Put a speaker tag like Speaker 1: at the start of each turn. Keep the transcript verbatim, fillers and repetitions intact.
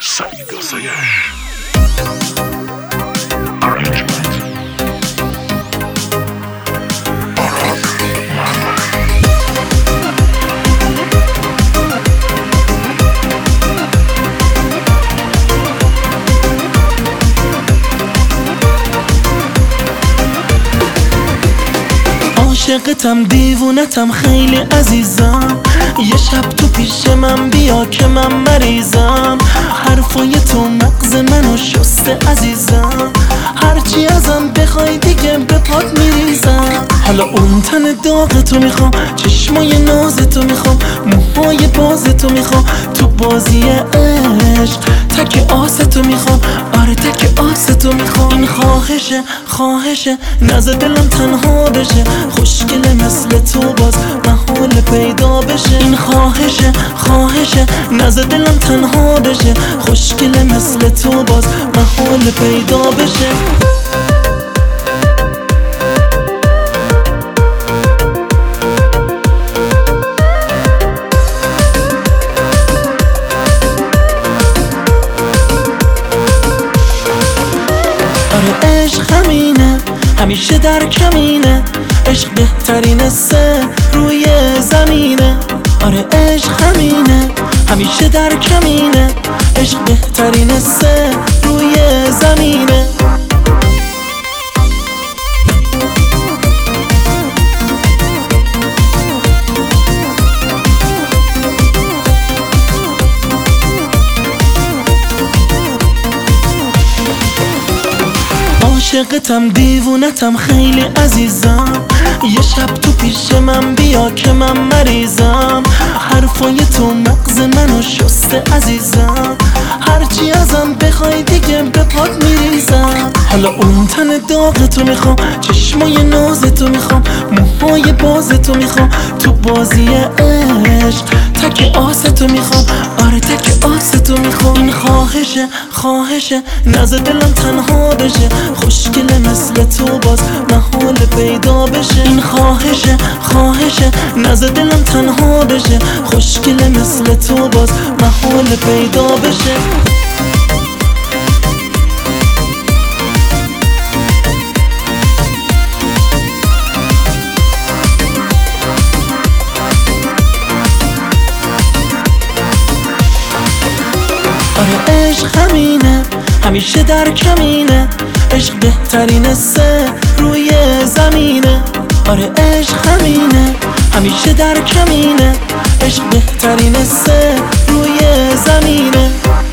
Speaker 1: سعید آسایش Arrangement
Speaker 2: عاشقتم دیوونتم خیلی عزیزم، یه شب تو پیش من بیا که من مریضم. حرفای تو مغز منو شسته عزیزم، هرچی ازم بخوای دیگه به پات میریزم. حالا اون تن داغ تو میخوام، چشمای ناز تو میخوام، موهای باز تو میخوام، تو بازی عشق تک آس تو میخوام، آره تک آس تو میخوام. این خواهشه خواهشه نزد دلم تنها بشه، خوشگله مثل تو باز محال پیدا بشه. این خواهشه خواهشه نزد دلم تنها بشه، خوشگله مثل تو باز محال پیدا بشه. آره عشق همینه، همیشه در کمینه، عشق بهترین سه روی زمینه. آره عشق همینه، همیشه در کمینه، عشق بهترین سه روی زمینه. عاشقتم دیوونتم خیلی عزیزم، یه شب تو پیش من بیا که من مریضم. حرفای تو مغز منو شسته عزیزم، هرچی ازم بخوای دیگه به پات میریزم. حالا اون تن داغ تو میخوام، چشمای ناز تو میخوام، موهای باز تو میخوام، تو بازی عشق تک آس تو میخوام، آره تک آس تو میخوام. این خواهشه خواهشه نزد دلم تنها بشه، خوشگله مثل تو باز محال پیدا بشه. این خواهشه خواهشه نزد دلم تنها بشه، خوشگله مثل تو باز محال پیدا بشه. آره عشق همینه، همیشه در کمینه، عشق بهترین سه روی زمینه. آره عشق همینه، همیشه در کمینه، عشق بهترین سه روی زمینه.